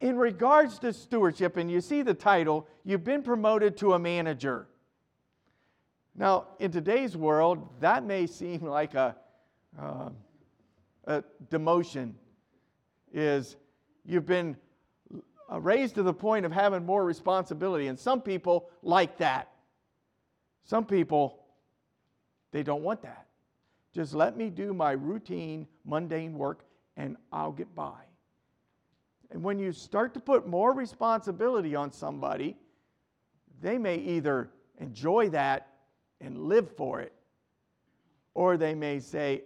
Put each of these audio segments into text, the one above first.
In regards to stewardship, and you see the title, you've been promoted to a manager. Now, in today's world, that may seem like a demotion. Is you've been raised to the point of having more responsibility. And some people like that. Some people, they don't want that. Just let me do my routine, mundane work, and I'll get by. And when you start to put more responsibility on somebody, they may either enjoy that and live for it, or they may say,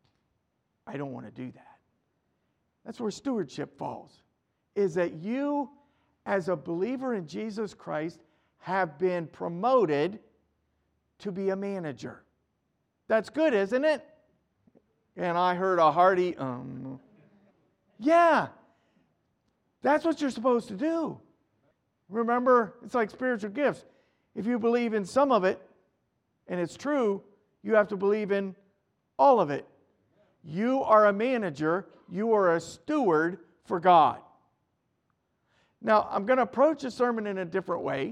I don't want to do that. That's where stewardship falls, is that you, as a believer in Jesus Christ, have been promoted to be a manager. That's good, isn't it? And I heard a hearty, yeah, that's what you're supposed to do. Remember, it's like spiritual gifts. If you believe in some of it, and it's true, you have to believe in all of it. You are a manager. You are a steward for God. Now, I'm going to approach the sermon in a different way.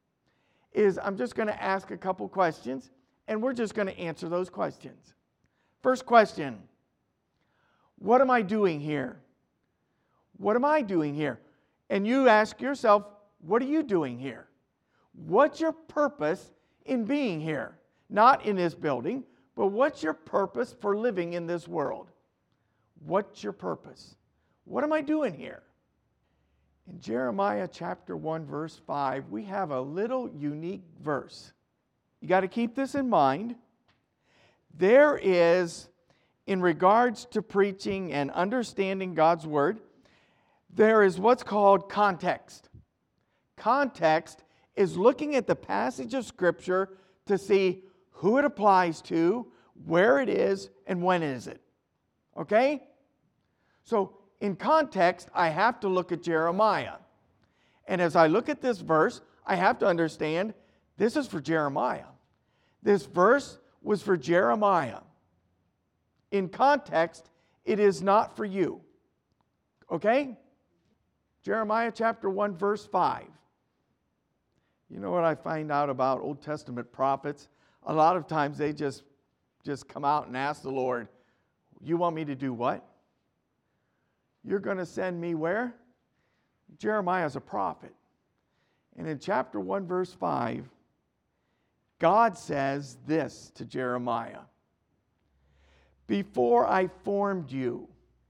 I'm just going to ask a couple questions, and we're just going to answer those questions. First question, what am I doing here? What am I doing here? And you ask yourself, what are you doing here? What's your purpose in being here? Not in this building, but what's your purpose for living in this world? What's your purpose? What am I doing here? In Jeremiah chapter 1, verse 5, we have a little unique verse. You got to keep this in mind. There is, in regards to preaching and understanding God's Word, there is what's called context. Context is looking at the passage of Scripture to see who it applies to, where it is, and when is it. Okay? So, in context, I have to look at Jeremiah. And as I look at this verse, I have to understand this is for Jeremiah. This verse was for Jeremiah. In context, it is not for you. Okay? Jeremiah chapter 1, verse 5. You know what I find out about Old Testament prophets? A lot of times they just come out and ask the Lord, you want me to do what? You're going to send me where? Jeremiah is a prophet. And in chapter 1, verse 5, God says this to Jeremiah. Before I formed you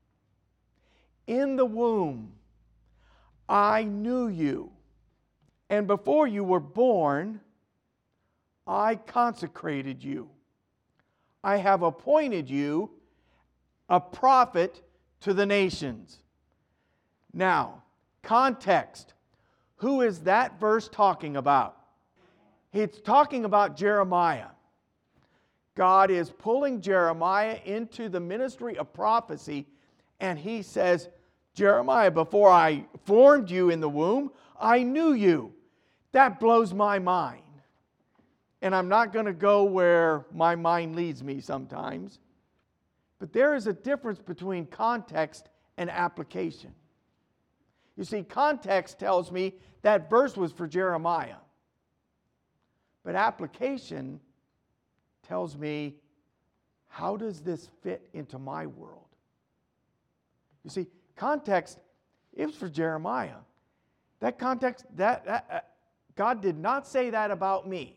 in the womb, I knew you. And before you were born, I consecrated you. I have appointed you a prophet to the nations. Now, context. Who is that verse talking about? It's talking about Jeremiah. God is pulling Jeremiah into the ministry of prophecy, and he says, Jeremiah, before I formed you in the womb, I knew you. That blows my mind. And I'm not going to go where my mind leads me sometimes. But there is a difference between context and application. You see, context tells me that verse was for Jeremiah. But application tells me, how does this fit into my world? You see, context, it was for Jeremiah. That context, God did not say that about me.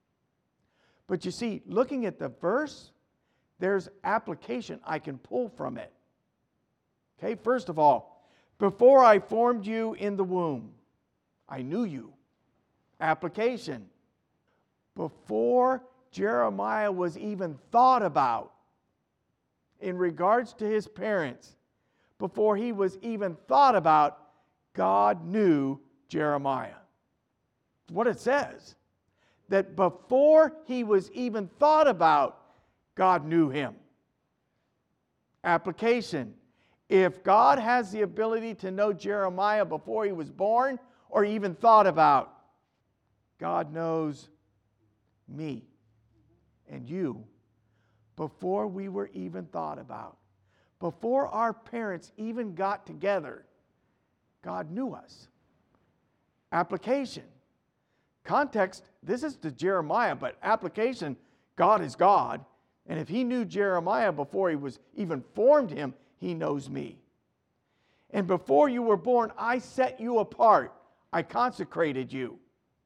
But you see, looking at the verse, there's application I can pull from it. Okay, first of all, before I formed you in the womb, I knew you. Application. Before Jeremiah was even thought about in regards to his parents, before he was even thought about, God knew Jeremiah. That's what it says. That before he was even thought about, God knew him. Application. If God has the ability to know Jeremiah before he was born or even thought about, God knows me and you before we were even thought about. Before our parents even got together, God knew us. Application. Context, this is to Jeremiah, but application, God is God. And if he knew Jeremiah before he was even formed him, he knows me. And before you were born, I set you apart. I consecrated you.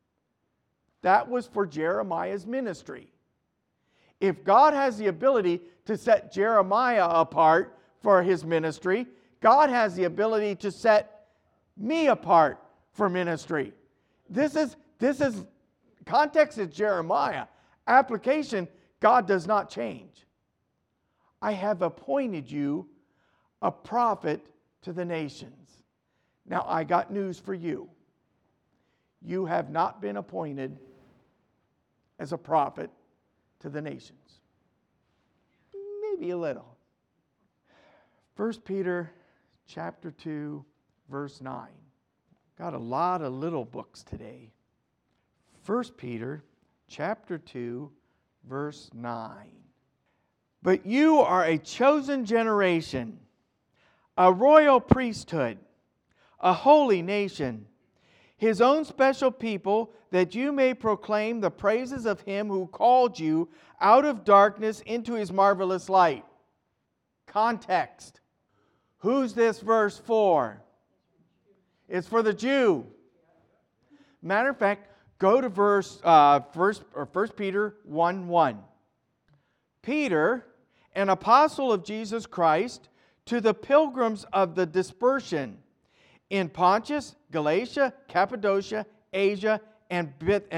That was for Jeremiah's ministry. If God has the ability to set Jeremiah apart for his ministry, God has the ability to set me apart for ministry. This is context is Jeremiah. Application, God does not change. I have appointed you a prophet to the nations. Now, I got news for you. You have not been appointed as a prophet to the nations. Maybe a little. 1 Peter chapter 2, verse 9. Got a lot of little books today. 1 Peter chapter 2, verse 9. But you are a chosen generation, a royal priesthood, a holy nation, his own special people, that you may proclaim the praises of him who called you out of darkness into his marvelous light. Context. Who's this verse for? It's for the Jew. Matter of fact, go to 1 Peter 1:1. Peter, an apostle of Jesus Christ, to the pilgrims of the dispersion in Pontus, Galatia, Cappadocia, Asia, and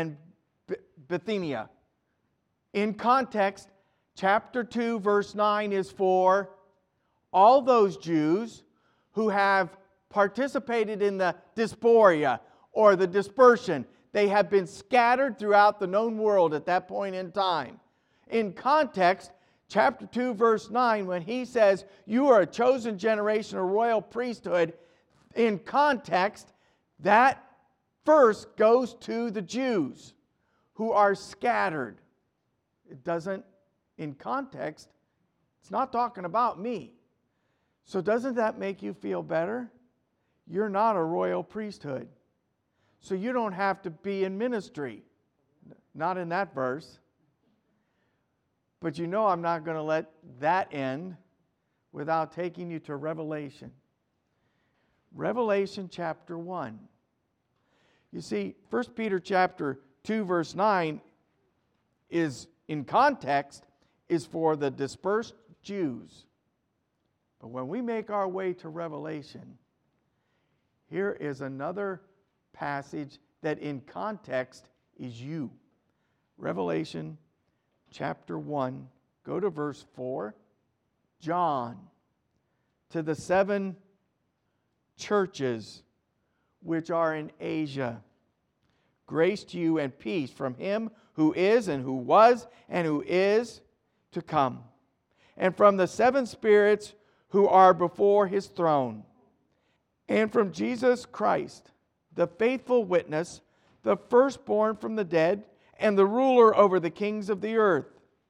Bithynia. In context, chapter 2, verse 9 is for all those Jews who have participated in the diaspora or the dispersion. They have been scattered throughout the known world at that point in time. In context, chapter 2, verse 9, when he says, you are a chosen generation, a royal priesthood, in context, that verse goes to the Jews who are scattered. It doesn't, in context, it's not talking about me. So doesn't that make you feel better? You're not a royal priesthood. So you don't have to be in ministry. Not in that verse. But you know I'm not going to let that end without taking you to Revelation. Revelation chapter 1. You see, 1 Peter chapter 2 verse 9 is, in context, is for the dispersed Jews. But when we make our way to Revelation, here is another passage that in context is you. Revelation chapter 1, go to verse 4. John, to the 7 churches which are in Asia, grace to you and peace from him who is and who was and who is to come, and from the 7 spirits who are before his throne, and from Jesus Christ, the faithful witness, the firstborn from the dead, and the ruler over the kings of the earth.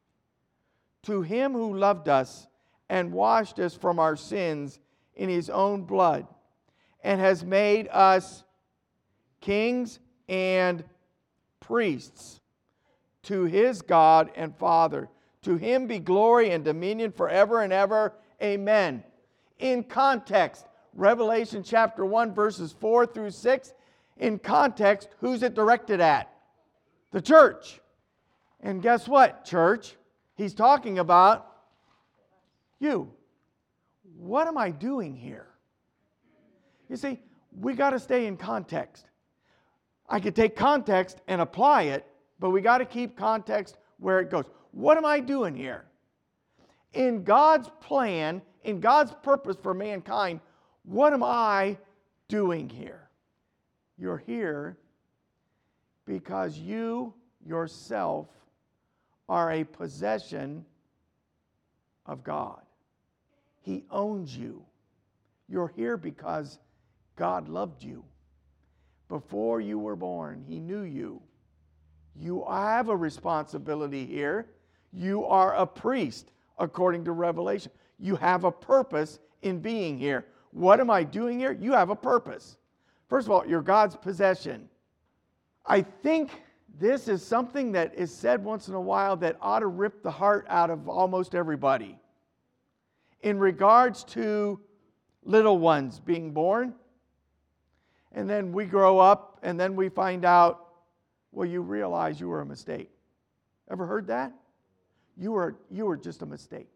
To him who loved us and washed us from our sins in his own blood, and has made us kings and priests to his God and Father. To him be glory and dominion forever and ever. Amen. In context, Revelation chapter 1, verses 4 through 6. In context, who's it directed at? The church. And guess what, church? He's talking about you. What am I doing here? You see, we got to stay in context. I could take context and apply it, but we got to keep context where it goes. What am I doing here? In God's plan, in God's purpose for mankind, what am I doing here? You're here because you yourself are a possession of God. He owns you. You're here because God loved you. Before you were born, He knew you. You have a responsibility here. You are a priest, according to Revelation. You have a purpose in being here. What am I doing here? You have a purpose. First of all, you're God's possession. I think this is something that is said once in a while that ought to rip the heart out of almost everybody. In regards to little ones being born, and then we grow up, and then we find out, well, you realize you were a mistake. Ever heard that? You were just a mistake.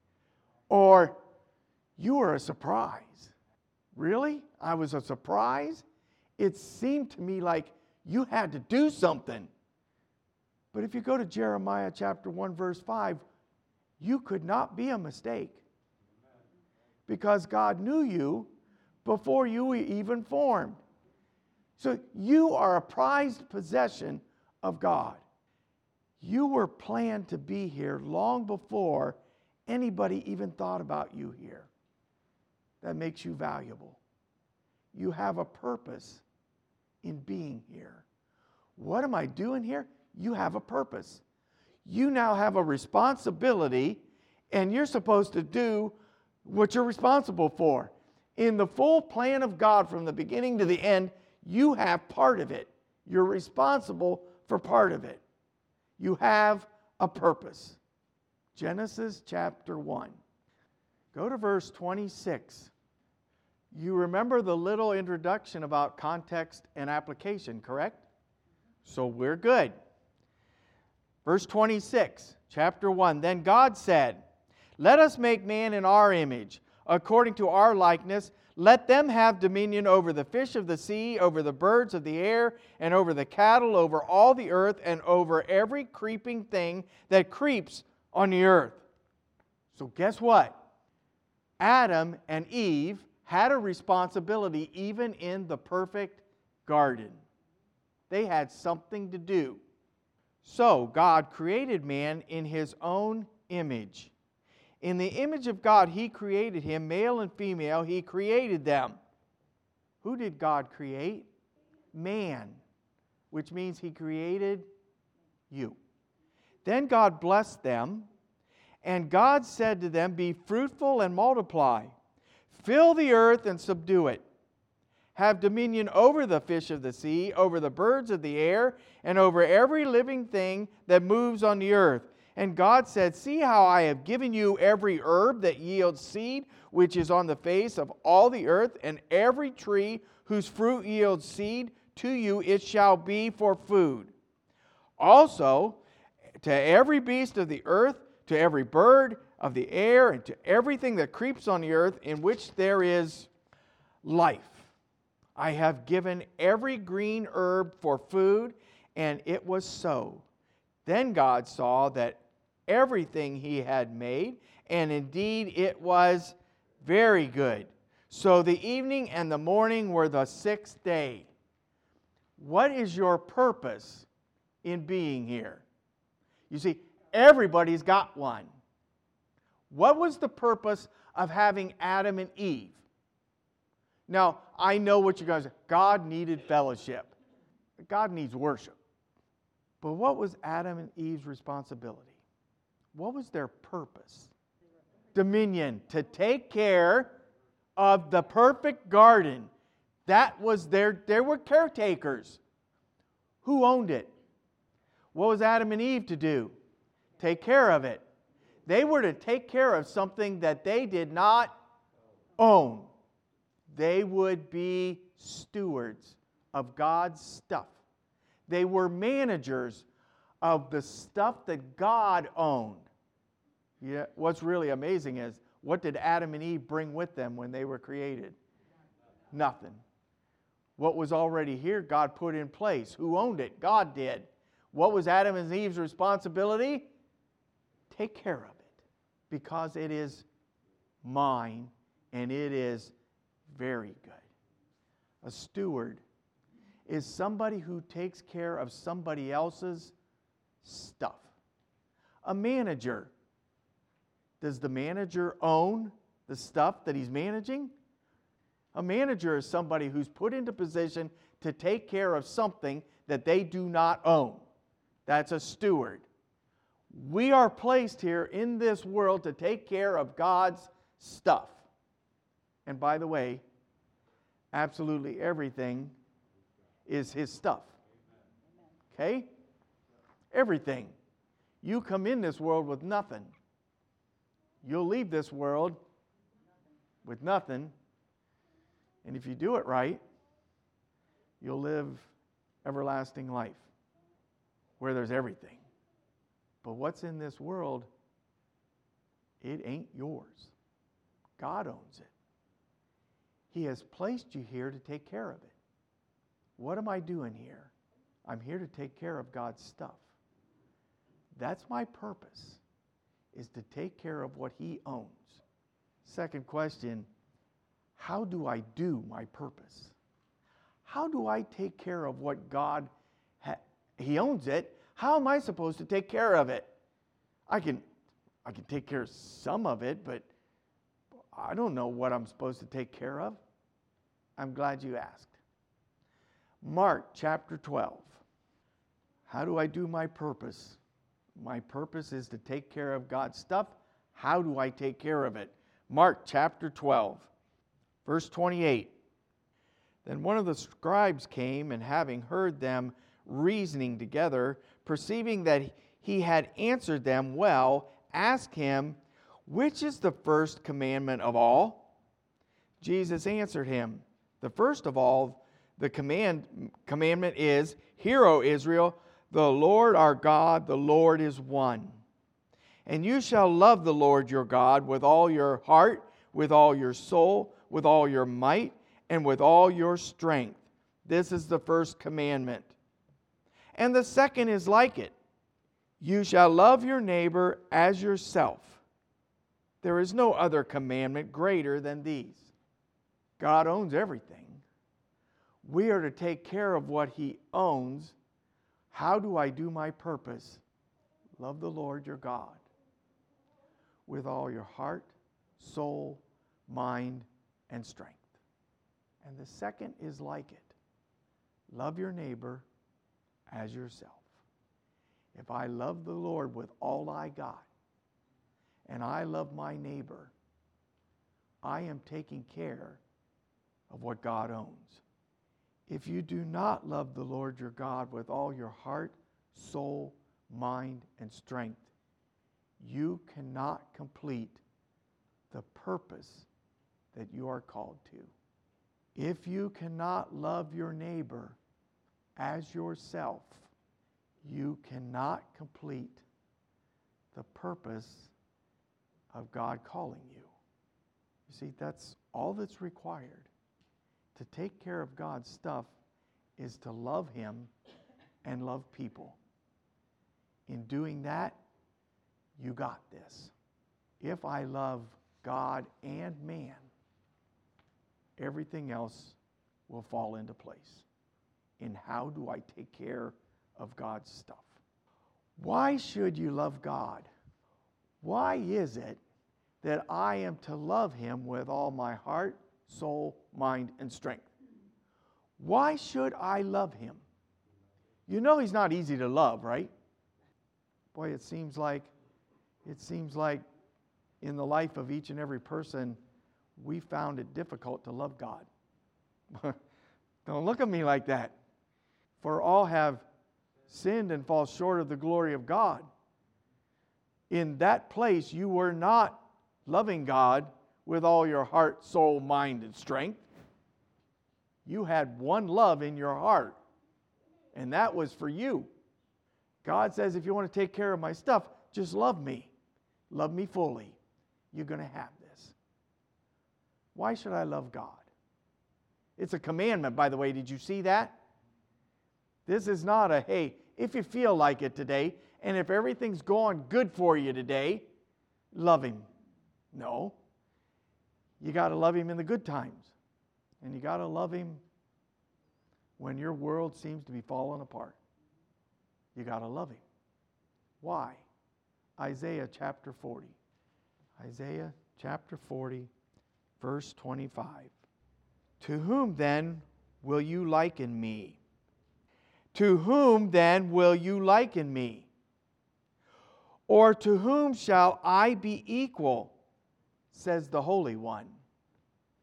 Or, you were a surprise. Really? I was a surprise? It seemed to me like you had to do something. But if you go to Jeremiah chapter 1, verse 5, you could not be a mistake. Because God knew you before you were even formed. So you are a prized possession of God. You were planned to be here long before anybody even thought about you here. That makes you valuable. You have a purpose in being here. What am I doing here? You have a purpose. You now have a responsibility, and you're supposed to do what you're responsible for. In the full plan of God from the beginning to the end, you have part of it. You're responsible for part of it. You have a purpose. Genesis chapter 1. Go to verse 26. You remember the little introduction about context and application, correct? So we're good. Verse 26, chapter 1. Then God said, "Let us make man in our image, according to our likeness. Let them have dominion over the fish of the sea, over the birds of the air, and over the cattle, over all the earth, and over every creeping thing that creeps on the earth." So guess what? Adam and Eve had a responsibility even in the perfect garden. They had something to do. So God created man in His own image. In the image of God, He created him, male and female, He created them. Who did God create? Man, which means He created you. Then God blessed them, and God said to them, "Be fruitful and multiply. Fill the earth and subdue it. Have dominion over the fish of the sea, over the birds of the air, and over every living thing that moves on the earth." And God said, "See how I have given you every herb that yields seed, which is on the face of all the earth, and every tree whose fruit yields seed, to you it shall be for food. Also, to every beast of the earth, to every bird of the air, and to everything that creeps on the earth, in which there is life, I have given every green herb for food," and it was so. Then God saw that everything He had made, and indeed it was very good. So the evening and the morning were the sixth day. What is your purpose in being here? You see, everybody's got one. What was the purpose of having Adam and Eve? Now, I know what you guys say. God needed fellowship. God needs worship. But what was Adam and Eve's responsibility? What was their purpose? Dominion, to take care of the perfect garden. That was they were caretakers. Who owned it? What was Adam and Eve to do? Take care of it. They were to take care of something that they did not own. They would be stewards of God's stuff. They were managers of the stuff that God owned. Yeah, what's really amazing is, what did Adam and Eve bring with them when they were created? Nothing. What was already here, God put in place. Who owned it? God did. What was Adam and Eve's responsibility? Take care of it, because it is mine and it is very good. A steward is somebody who takes care of somebody else's stuff. A manager. Does the manager own the stuff that he's managing? A manager is somebody who's put into position to take care of something that they do not own. That's a steward. We are placed here in this world to take care of God's stuff. And by the way, absolutely everything is His stuff. Okay? Everything. You come in this world with nothing. You'll leave this world with nothing. And if you do it right, you'll live everlasting life where there's everything. But what's in this world, it ain't yours. God owns it. He has placed you here to take care of it. What am I doing here? I'm here to take care of God's stuff. That's my purpose, is to take care of what He owns. Second question, how do I do my purpose? How do I take care of what God, He owns it. How am I supposed to take care of it? I can take care of some of it, but I don't know what I'm supposed to take care of. I'm glad you asked. Mark chapter 12. How do I do my purpose? My purpose is to take care of God's stuff. How do I take care of it? Mark chapter 12, verse 28. Then one of the scribes came, and having heard them reasoning together, perceiving that he had answered them well, asked him, which is the first commandment of all? Jesus answered him, the first of all, the commandment is, Hear, O Israel, the Lord our God, the Lord is one. And you shall love the Lord your God with all your heart, with all your soul, with all your might, and with all your strength. This is the first commandment. And the second is like it. You shall love your neighbor as yourself. There is no other commandment greater than these. God owns everything. We are to take care of what He owns. How do I do my purpose? Love the Lord your God with all your heart, soul, mind, and strength. And the second is like it. Love your neighbor as yourself. If I love the Lord with all I got, and I love my neighbor, I am taking care of what God owns. If you do not love the Lord your God with all your heart, soul, mind, and strength, you cannot complete the purpose that you are called to. If you cannot love your neighbor as yourself, you cannot complete the purpose of God calling you. You see, that's all that's required. To take care of God's stuff is to love Him and love people. In doing that, you got this. If I love God and man, everything else will fall into place. In how do I take care of God's stuff? Why should you love God? Why is it that I am to love Him with all my heart, soul, mind, and strength? Why should I love Him? You know He's not easy to love, right? Boy, it seems like in the life of each and every person, we found it difficult to love God. Don't look at me like that. For all have sinned and fall short of the glory of God. In that place, you were not loving God with all your heart, soul, mind, and strength. You had one love in your heart, and that was for you. God says, if you want to take care of my stuff, just love me. Love me fully. You're going to have this. Why should I love God? It's a commandment, by the way. Did you see that? This is not a, hey, if you feel like it today, and if everything's going good for you today, love Him. No. You got to love Him in the good times. And you got to love Him when your world seems to be falling apart. You got to love Him. Why? Isaiah chapter 40. Isaiah chapter 40, verse 25. To whom then will you liken me? To whom then will you liken me? Or to whom shall I be equal, says the Holy One.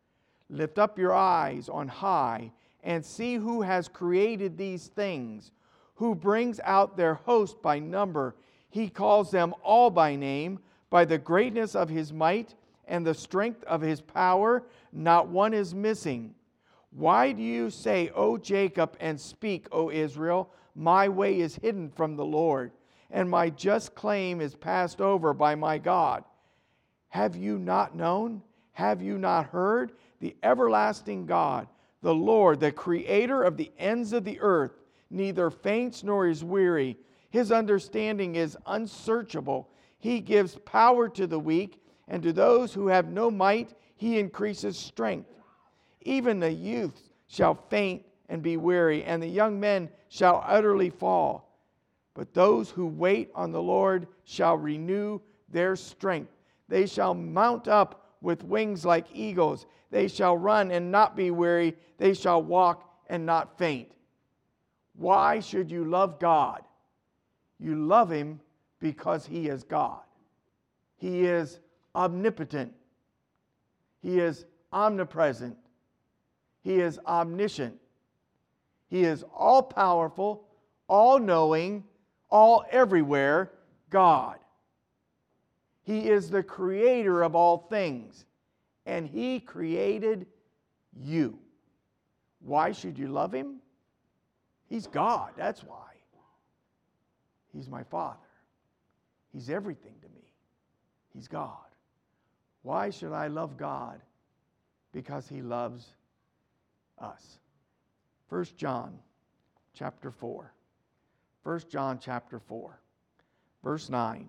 Lift up your eyes on high and see who has created these things, who brings out their host by number. He calls them all by name, by the greatness of his might and the strength of his power, not one is missing. Why do you say, O Jacob, and speak, O Israel, my way is hidden from the Lord, and my just claim is passed over by my God? Have you not known? Have you not heard? The everlasting God, the Lord, the creator of the ends of the earth, neither faints nor is weary. His understanding is unsearchable. He gives power to the weak, and to those who have no might, he increases strength. Even the youth shall faint and be weary, and the young men shall utterly fall. But those who wait on the Lord shall renew their strength. They shall mount up with wings like eagles. They shall run and not be weary. They shall walk and not faint. Why should you love God? You love him because he is God. He is omnipotent. He is omnipresent. He is omniscient. He is all-powerful, all-knowing, all-everywhere God. He is the creator of all things, and he created you. Why should you love him? He's God, that's why. He's my Father. He's everything to me. He's God. Why should I love God? Because he loves us. 1 John chapter 4. 1 John chapter 4, verse 9.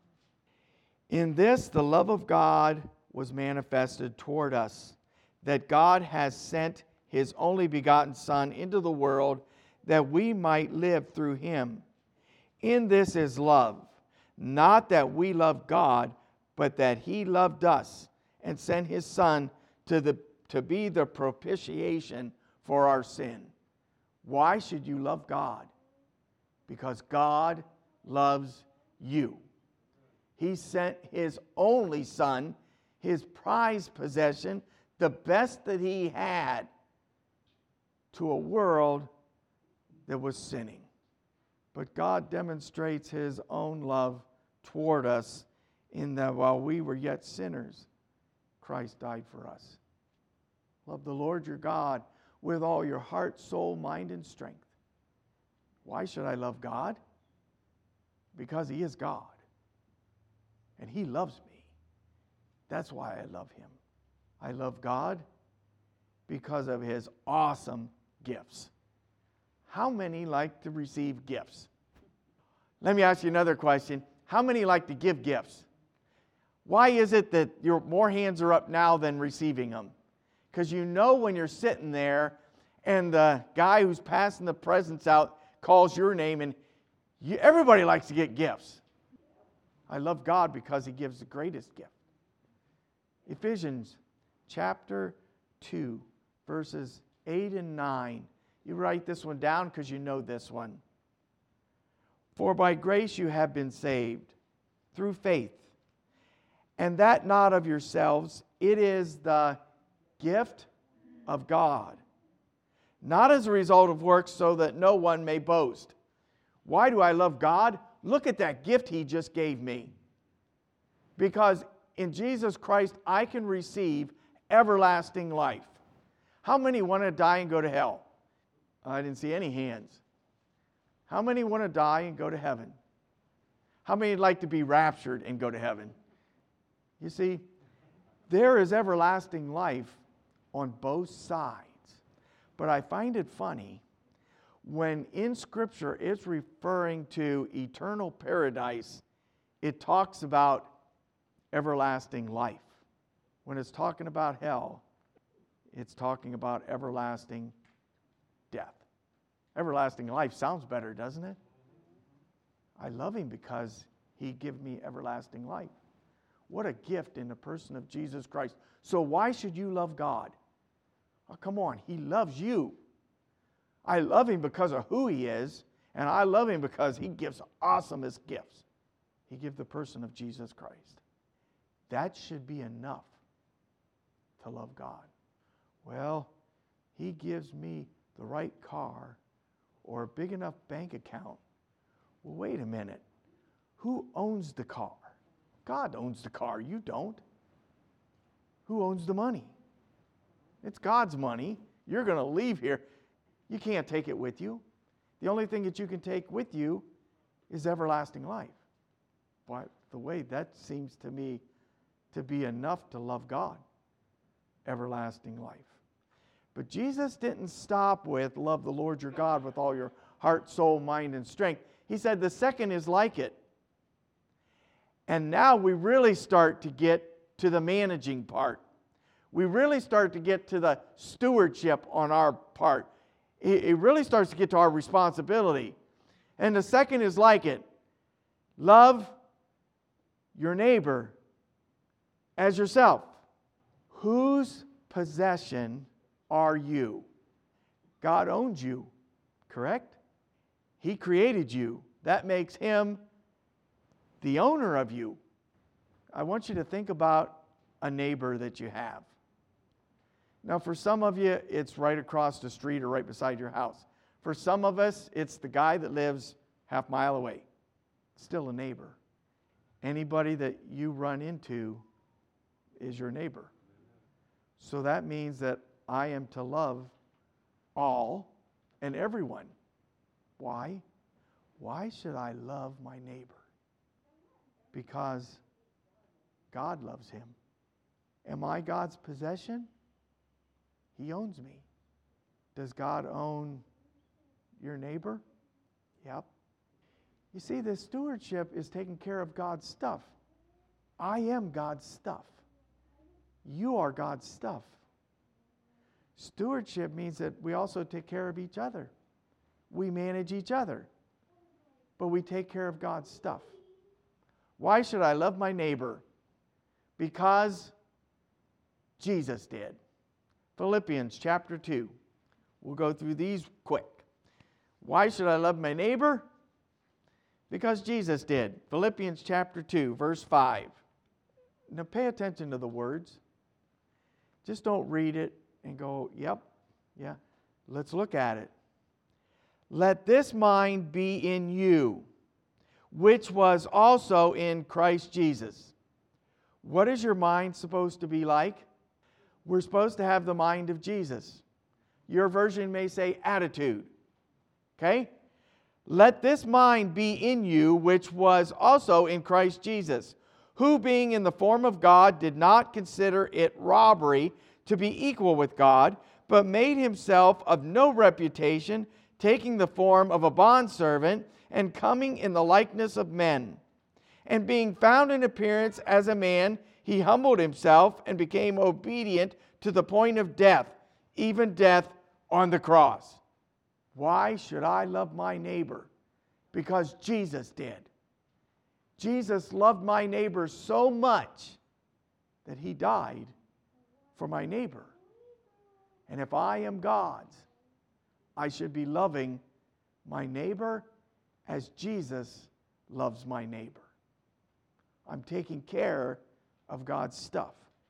In this the love of God was manifested toward us, that God has sent his only begotten Son into the world that we might live through him. In this is love, not that we love God, but that he loved us and sent his Son to be the propitiation for our sin. Why should you love God? Because God loves you. He sent his only Son, his prized possession, the best that he had, to a world that was sinning. But God demonstrates his own love toward us in that while we were yet sinners, Christ died for us. Love the Lord your God with all your heart, soul, mind, and strength. Why should I love God? Because he is God. And he loves me. That's why I love him. I love God because of his awesome gifts. How many like to receive gifts? Let me ask you another question. How many like to give gifts? Why is it that more hands are up now than receiving them? Because you know when you're sitting there and the guy who's passing the presents out calls your name, and everybody likes to get gifts. I love God because he gives the greatest gift. Ephesians chapter 2, verses 8 and 9. You write this one down because you know this one. For by grace you have been saved through faith, and that not of yourselves, it is the gift of God, not as a result of works, so that no one may boast. Why do I love God? Look at that gift he just gave me. Because in Jesus Christ, I can receive everlasting life. How many want to die and go to hell? I didn't see any hands. How many want to die and go to heaven? How many would like to be raptured and go to heaven? You see, there is everlasting life on both sides. But I find it funny when in Scripture it's referring to eternal paradise, it talks about everlasting life. When it's talking about hell, it's talking about everlasting death. Everlasting life sounds better, doesn't it? I love him because he gave me everlasting life. What a gift in the person of Jesus Christ. So why should you love God? Oh, come on, he loves you. I love him because of who he is, and I love him because he gives awesomest gifts. He gives the person of Jesus Christ. That should be enough to love God. Well, he gives me the right car or a big enough bank account. Well, wait a minute. Who owns the car? God owns the car. You don't. Who owns the money? It's God's money. You're going to leave here. You can't take it with you. The only thing that you can take with you is everlasting life. By the way, that seems to me to be enough to love God. Everlasting life. But Jesus didn't stop with love the Lord your God with all your heart, soul, mind, and strength. He said the second is like it. And now we really start to get to the managing part. We really start to get to the stewardship on our part. It really starts to get to our responsibility. And the second is like it. Love your neighbor as yourself. Whose possession are you? God owns you, correct? He created you. That makes him the owner of you. I want you to think about a neighbor that you have. Now, for some of you, it's right across the street or right beside your house. For some of us, it's the guy that lives half mile away. Still a neighbor. Anybody that you run into is your neighbor. So that means that I am to love all and everyone. Why? Why should I love my neighbor? Because God loves him. Am I God's possession? He owns me. Does God own your neighbor? Yep. You see, this stewardship is taking care of God's stuff. I am God's stuff. You are God's stuff. Stewardship means that we also take care of each other. We manage each other. But we take care of God's stuff. Why should I love my neighbor? Because Jesus did. Philippians chapter 2. We'll go through these quick. Why should I love my neighbor? Because Jesus did. Philippians chapter 2, verse 5. Now pay attention to the words. Just don't read it and go, yep, yeah. Let's look at it. Let this mind be in you, which was also in Christ Jesus. What is your mind supposed to be like? We're supposed to have the mind of Jesus. Your version may say attitude. Okay? Let this mind be in you, which was also in Christ Jesus, who being in the form of God did not consider it robbery to be equal with God, but made himself of no reputation, taking the form of a bondservant and coming in the likeness of men. And being found in appearance as a man, he humbled himself and became obedient to the point of death, even death on the cross. Why should I love my neighbor? Because Jesus did. Jesus loved my neighbor so much that he died for my neighbor. And if I am God's, I should be loving my neighbor as Jesus loves my neighbor. I'm taking care of God's stuff.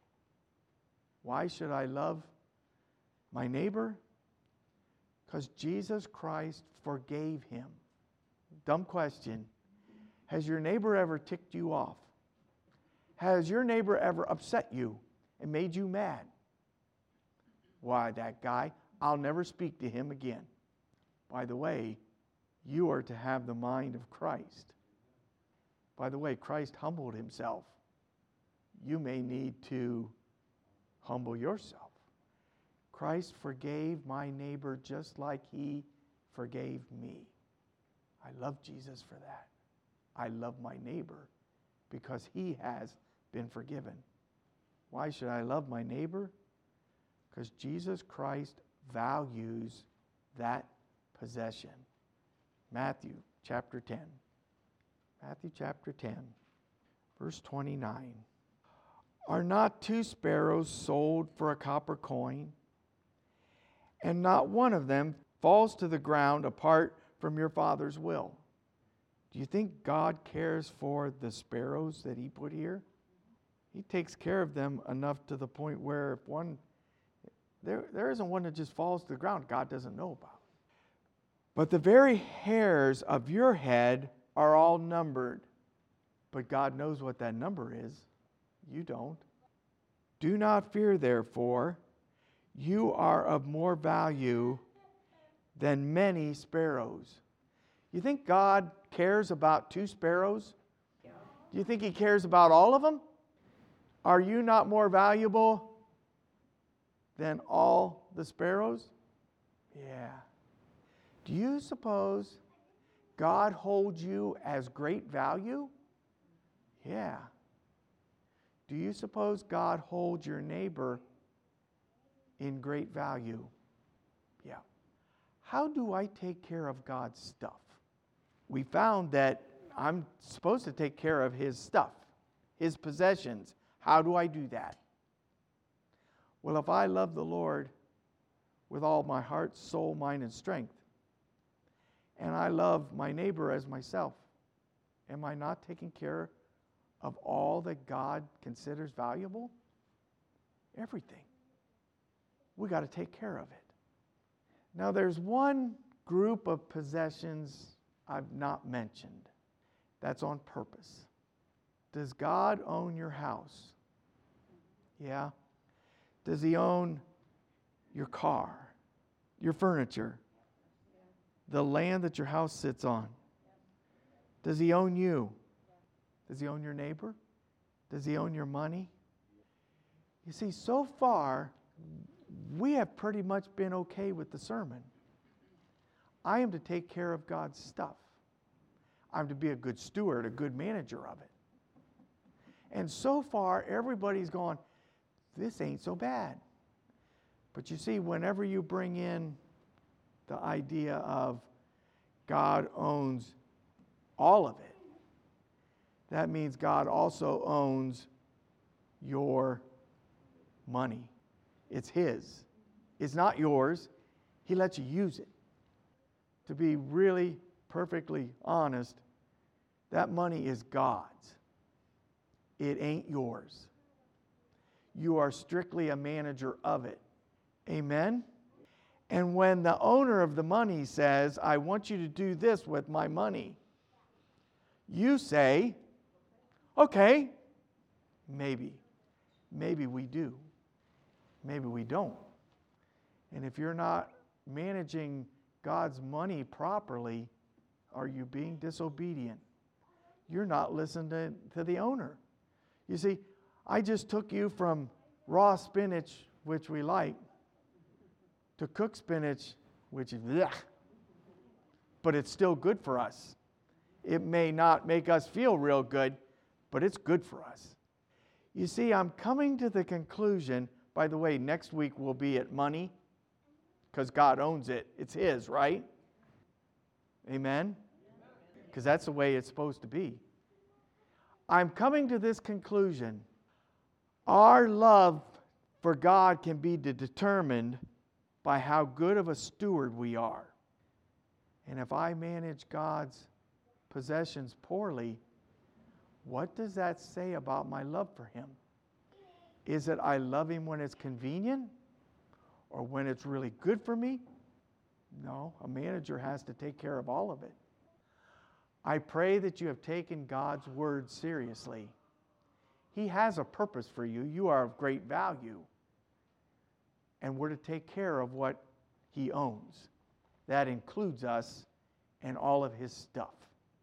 Why should I love my neighbor? Because Jesus Christ forgave him. Dumb question. Has your neighbor ever ticked you off? Has your neighbor ever upset you and made you mad? Why, that guy, I'll never speak to him again. By the way, you are to have the mind of Christ. By the way, Christ humbled himself. You may need to humble yourself. Christ forgave my neighbor just like he forgave me. I love Jesus for that. I love my neighbor because he has been forgiven. Why should I love my neighbor? Because Jesus Christ values that possession. Matthew chapter 10. Matthew chapter 10, verse 29. Are not 2 sparrows sold for a copper coin? And not one of them falls to the ground apart from your Father's will. Do you think God cares for the sparrows that he put here? He takes care of them enough to the point where if one, There isn't one that just falls to the ground God doesn't know about. But the very hairs of your head are all numbered. But God knows what that number is. You don't. Do not fear, therefore. You are of more value than many sparrows. You think God cares about 2 sparrows? Do you think He cares about all of them? Are you not more valuable than all the sparrows? Yeah. Do you suppose God holds you as great value? Yeah. Do you suppose God holds your neighbor in great value? Yeah. How do I take care of God's stuff? We found that I'm supposed to take care of His stuff, His possessions. How do I do that? Well, if I love the Lord with all my heart, soul, mind, and strength, and I love my neighbor as myself, am I not taking care of all that God considers valuable? Everything. We got to take care of it. Now, there's one group of possessions I've not mentioned. That's on purpose. Does God own your house? Yeah. Does He own your car, your furniture, the land that your house sits on? Does He own you? Does He own your neighbor? Does He own your money? You see, so far, we have pretty much been okay with the sermon. I am to take care of God's stuff. I'm to be a good steward, a good manager of it. And so far, everybody's gone, this ain't so bad. But you see, whenever you bring in the idea of God owns all of it, that means God also owns your money. It's His. It's not yours. He lets you use it. To be really perfectly honest, that money is God's. It ain't yours. You are strictly a manager of it. Amen? And when the owner of the money says, I want you to do this with my money, you say, okay, maybe. Maybe we do. Maybe we don't. And if you're not managing God's money properly, are you being disobedient? You're not listening to the owner. You see, I just took you from raw spinach, which we like, to cooked spinach, which is blech, but it's still good for us. It may not make us feel real good, but it's good for us. You see, I'm coming to the conclusion, by the way, next week we'll be at money, because God owns it. It's His, right? Amen? Because that's the way it's supposed to be. I'm coming to this conclusion. Our love for God can be determined by how good of a steward we are. And if I manage God's possessions poorly, what does that say about my love for Him? Is it I love Him when it's convenient or when it's really good for me? No, a manager has to take care of all of it. I pray that you have taken God's word seriously. He has a purpose for you. You are of great value. And we're to take care of what He owns. That includes us and all of His stuff.